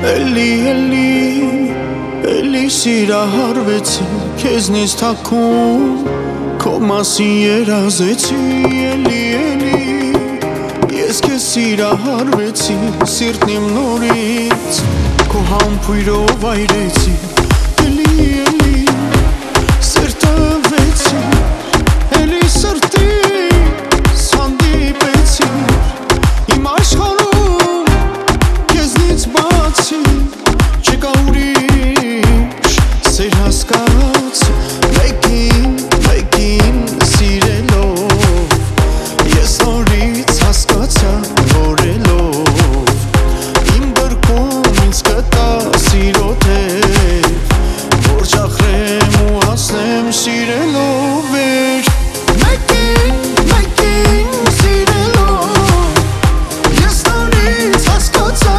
Էլի սիրահարվեցի, քեզնից թաքուն քո մասին երազեցի, էլի ես քեզ սիրահարվեցի, սիրտն իմ նորից քո համբույրով այրեցի, էլի սրտավեցի, էլի սրտիս հանդիպեցի, իմ աշխարհում քեզնից բացի չկա ուրիշ սեր հասկաց, մեկին սիրելով ես նորից հասկացա, որելով իմ գրկում ինձ կտա սիրո թև, որ ճախրեմ ու հասնեմ սիրելով էր, մեկին սիրելով ես նորից հասկացա,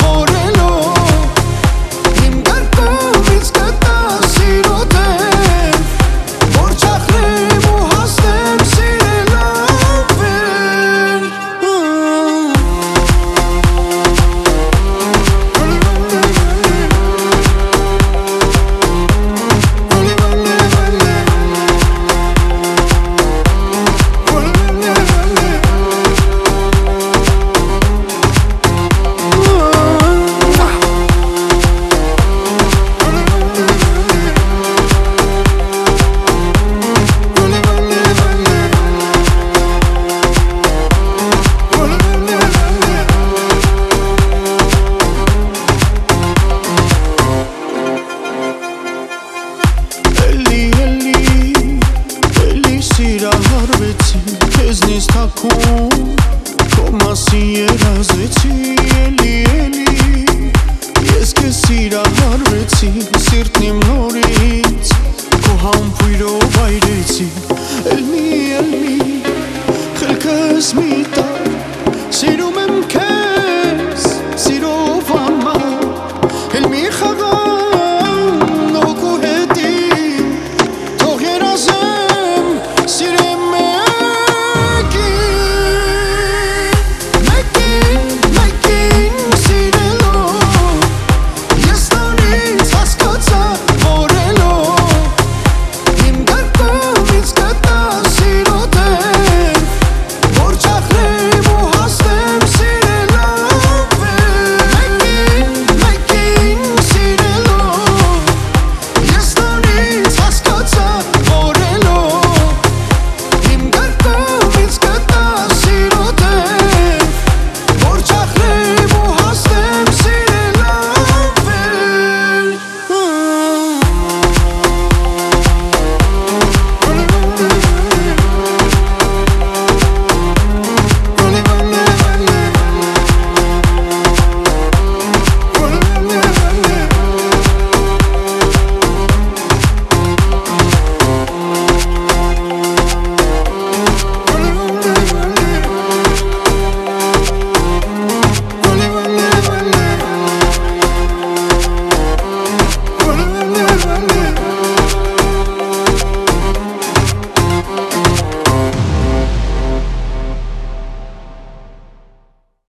սիրահարվեցի, քեզնից թաքուն քո մասին երազեցի, էլի ես քեզ սիրահարվեցի, սիրտն իմ նորից քո համբույրով այրեցի, էլի խելքս մի տա